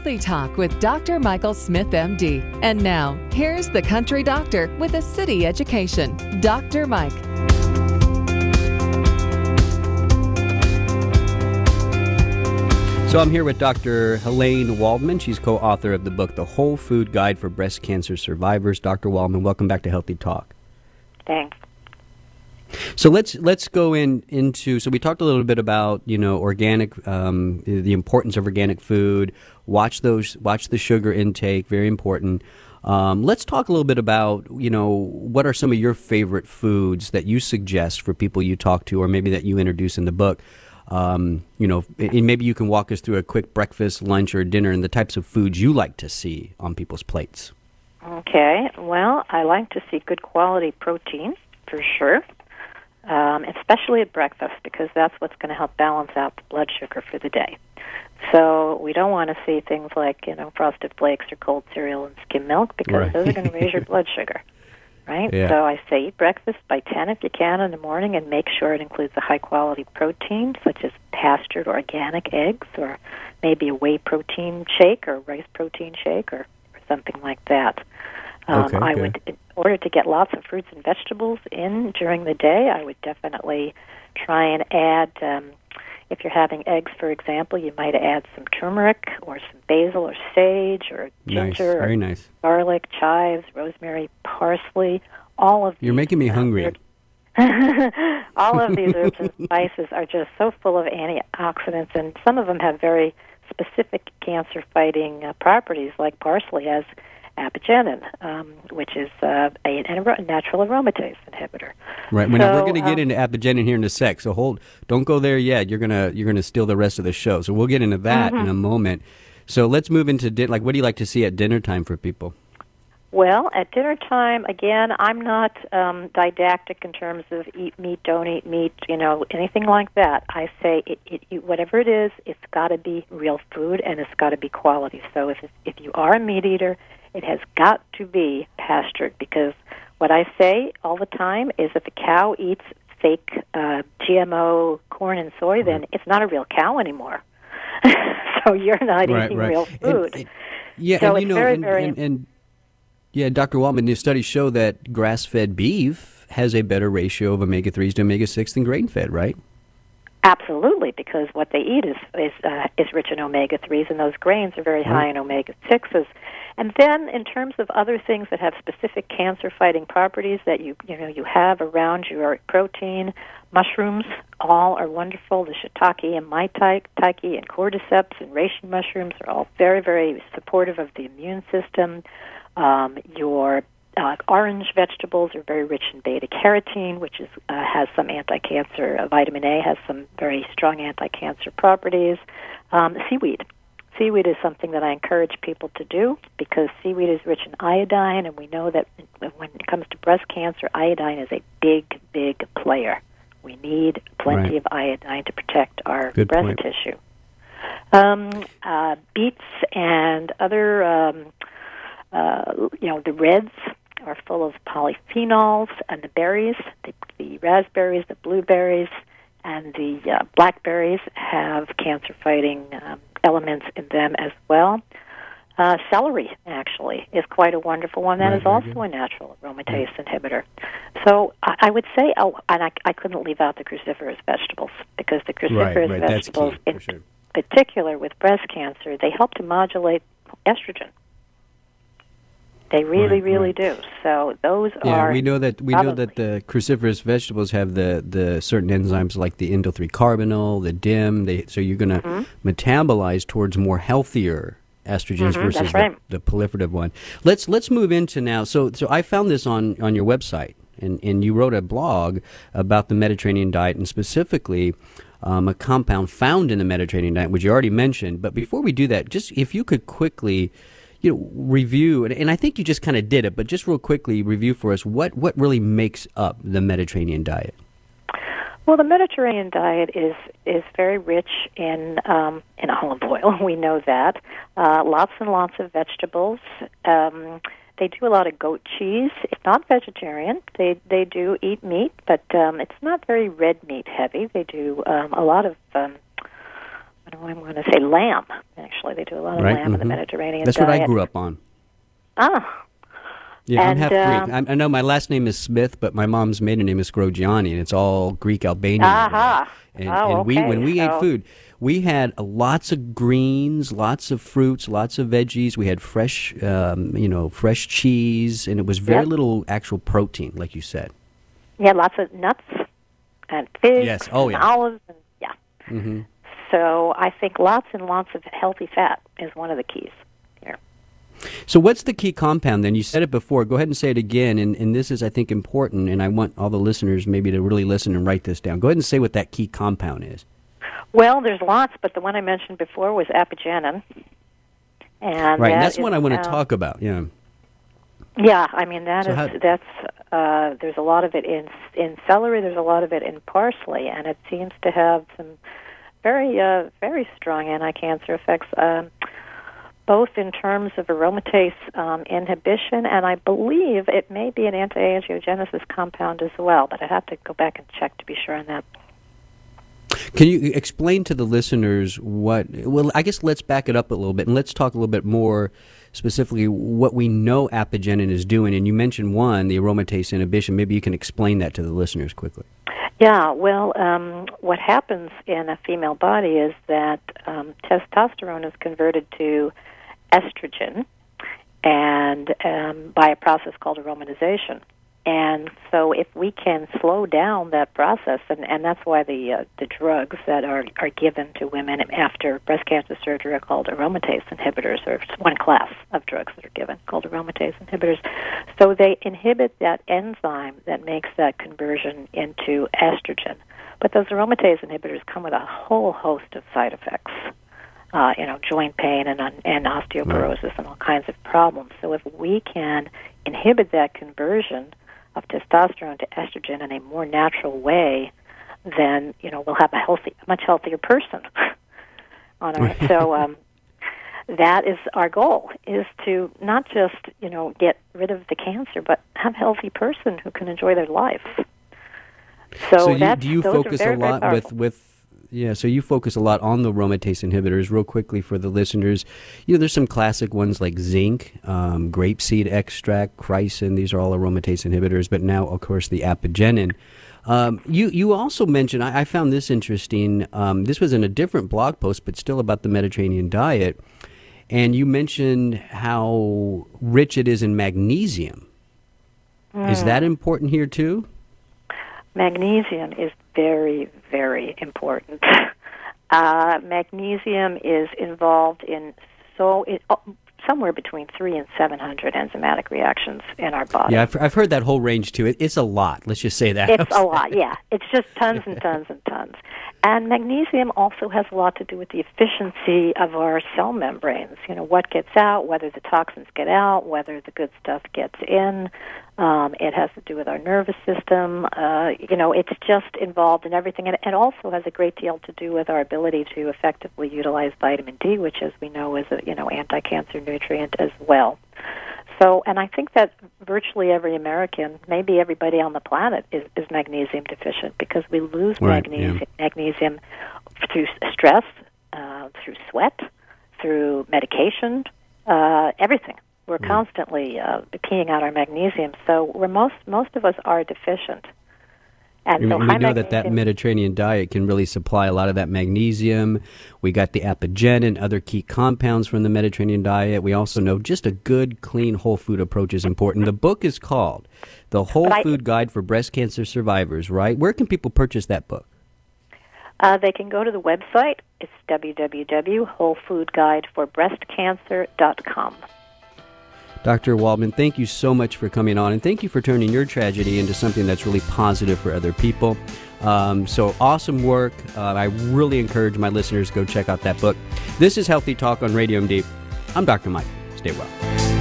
Healthy Talk with Dr. Michael Smith, MD. And now, here's the country doctor with a city education, Dr. Mike. So I'm here with Dr. Helene Waldman. She's co-author of the book, The Whole Food Guide for Breast Cancer Survivors. Dr. Waldman, welcome back to Healthy Talk. Thanks. So let's go into. So we talked a little bit about organic, the importance of organic food. Watch the sugar intake, very important. Let's talk a little bit about what are some of your favorite foods that you suggest for people you talk to, or maybe that you introduce in the book. And maybe you can walk us through a quick breakfast, lunch, or dinner, and the types of foods you like to see on people's plates. Okay. Well, I like to see good quality protein for sure. Especially at breakfast, because that's what's going to help balance out the blood sugar for the day. So we don't want to see things like, Frosted Flakes or cold cereal and skim milk, because those are going to raise your blood sugar, right? Yeah. So I say eat breakfast by 10 if you can in the morning, and make sure it includes a high-quality protein, such as pastured organic eggs, or maybe a whey protein shake or rice protein shake or something like that. I would, in order to get lots of fruits and vegetables in during the day, I would definitely try and add, if you're having eggs, for example, you might add some turmeric or some basil or sage or ginger, very nice. Garlic, chives, rosemary, parsley. All of these, you're making me hungry. All of these herbs and spices are just so full of antioxidants, and some of them have very specific cancer-fighting properties, like parsley has apigenin, which is a natural aromatase inhibitor. Right. We're going to get into apigenin here in a sec. So don't go there yet. You're gonna steal the rest of the show. So we'll get into that in a moment. So let's move into what do you like to see at dinner time for people? Well, at dinner time, again, I'm not didactic in terms of eat meat, don't eat meat, anything like that. I say whatever it is, it's got to be real food and it's got to be quality. So if you are a meat eater, it has got to be pastured, because what I say all the time is if a cow eats fake GMO corn and soy, then it's not a real cow anymore. So you're not eating real food. Dr. Waldman, the studies show that grass-fed beef has a better ratio of omega-3s to omega-6 than grain-fed, right? Absolutely, because what they eat is rich in omega-3s, and those grains are very high in omega-6s. And then, in terms of other things that have specific cancer-fighting properties that you have around your protein, mushrooms all are wonderful. The shiitake and maitake and cordyceps and reishi mushrooms are all very, very supportive of the immune system. Your orange vegetables are very rich in beta-carotene, which has some anti-cancer. Vitamin A has some very strong anti-cancer properties. Seaweed is something that I encourage people to do, because seaweed is rich in iodine, and we know that when it comes to breast cancer, iodine is a big, big player. We need plenty of iodine to protect our breast tissue. Beets and other, the reds are full of polyphenols, and the berries, the raspberries, the blueberries, and the blackberries have cancer-fighting elements in them as well. Celery, actually, is quite a wonderful one. That is also a natural aromatase inhibitor. So I would say, and I couldn't leave out the cruciferous vegetables, because the cruciferous vegetables, in particular with breast cancer, they help to modulate estrogen. They really do. So those are. We know that the cruciferous vegetables have the certain enzymes like the indole 3-carbinol, the DIM. So you're going to metabolize towards more healthier estrogens versus the proliferative one. Let's move into now. So I found this on your website, and you wrote a blog about the Mediterranean diet, and specifically a compound found in the Mediterranean diet, which you already mentioned. But before we do that, just if you could quickly review, and I think you just kind of did it, but just real quickly review for us what really makes up the Mediterranean diet. Well, the Mediterranean diet is very rich in olive oil. We know that. Lots and lots of vegetables. They do a lot of goat cheese. It's not vegetarian. They do eat meat, but it's not very red meat heavy. They do a lot of what do I want to say? Lamb, actually. especially. They do a lot of right? lamb in the Mediterranean That's diet. what I grew up on. Ah. Yeah, I'm half Greek. I know my last name is Smith, but my mom's maiden name is Grogiani, and it's all Greek Albanian. Aha. And when we ate food, we had lots of greens, lots of fruits, lots of veggies. We had fresh, fresh cheese, and it was very little actual protein, like you said. Yeah, lots of nuts and figs yes. and olives. And, yeah. Mm-hmm. So I think lots and lots of healthy fat is one of the keys here. So what's the key compound then? You said it before. Go ahead and say it again. And this is, I think, important, and I want all the listeners maybe to really listen and write this down. Go ahead and say what that key compound is. Well, there's lots, but the one I mentioned before was apigenin. And right, and that's what I want to talk about, yeah. Yeah, I mean, that's there's a lot of it in celery, there's a lot of it in parsley, and it seems to have some very, very strong anti-cancer effects, both in terms of aromatase inhibition, and I believe it may be an anti-angiogenesis compound as well, but I have to go back and check to be sure on that. Can you explain to the listeners well, I guess let's back it up a little bit, and let's talk a little bit more specifically what we know apigenin is doing. And you mentioned one, the aromatase inhibition. Maybe you can explain that to the listeners quickly. Yeah, well, what happens in a female body is that testosterone is converted to estrogen and by a process called aromatization. And so if we can slow down that process, and that's why the drugs that are given to women after breast cancer surgery are called aromatase inhibitors, or one class of drugs that are given called aromatase inhibitors. So they inhibit that enzyme that makes that conversion into estrogen. But those aromatase inhibitors come with a whole host of side effects, joint pain and osteoporosis and all kinds of problems. So if we can inhibit that conversion of testosterone to estrogen in a more natural way, then we'll have a much healthier person on our. So that is our goal: is to not just get rid of the cancer, but have a healthy person who can enjoy their life. So do you focus a lot So you focus a lot on the aromatase inhibitors. Real quickly for the listeners, there's some classic ones like zinc, grapeseed extract, chrysin. These are all aromatase inhibitors. But now, of course, the apigenin. You also mentioned, I found this interesting. This was in a different blog post, but still about the Mediterranean diet. And you mentioned how rich it is in magnesium. Is that important here too? Magnesium is very, very important. Magnesium is involved in somewhere between 300 and 700 enzymatic reactions in our body. Yeah, I've heard that whole range too. It's a lot. Let's just say that. It's a lot, yeah. It's just tons and tons and tons. And magnesium also has a lot to do with the efficiency of our cell membranes. What gets out, whether the toxins get out, whether the good stuff gets in. It has to do with our nervous system. It's just involved in everything. And it also has a great deal to do with our ability to effectively utilize vitamin D, which, as we know, is a anti-cancer nutrient as well. So, and I think that virtually every American, maybe everybody on the planet, is magnesium deficient because we lose magnesium through stress, through sweat, through medication, everything. We're constantly peeing out our magnesium, so most of us are deficient. And so we know that Mediterranean diet can really supply a lot of that magnesium. We got the apigenin, other key compounds from the Mediterranean diet. We also know just a good, clean, whole food approach is important. The book is called The Whole Food Guide for Breast Cancer Survivors, right? Where can people purchase that book? They can go to the website. It's www.wholefoodguideforbreastcancer.com. Dr. Waldman, thank you so much for coming on, and thank you for turning your tragedy into something that's really positive for other people. So awesome work. I really encourage my listeners to go check out that book. This is Healthy Talk on Radio MD. I'm Dr. Mike. Stay well.